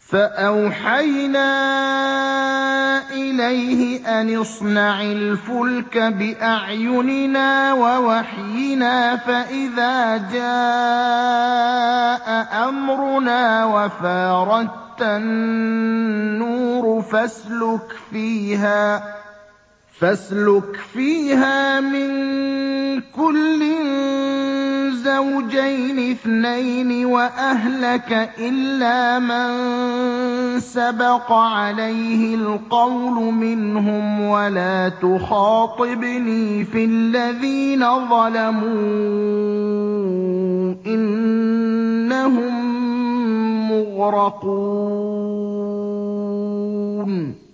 فَأَوْحَيْنَا إِلَيْهِ أَنِ اصْنَعِ الْفُلْكَ بِأَعْيُنِنَا وَوَحْيِنَا فَإِذَا جَاءَ أَمْرُنَا وَفَارَتِ النُّورُ فَاسْلُكْ فِيهَا مِن كُلٍّ زَوْجَيْنِ اثْنَيْنِ وَأَهْلَكَ إِلَّا مَن سَبَقَ عَلَيْهِ الْقَوْلُ مِنْهُمْ وَلَا تُخَاطِبْنِي فِي الَّذِينَ ظَلَمُوا ۖ إِنَّهُم مُّغْرَقُونَ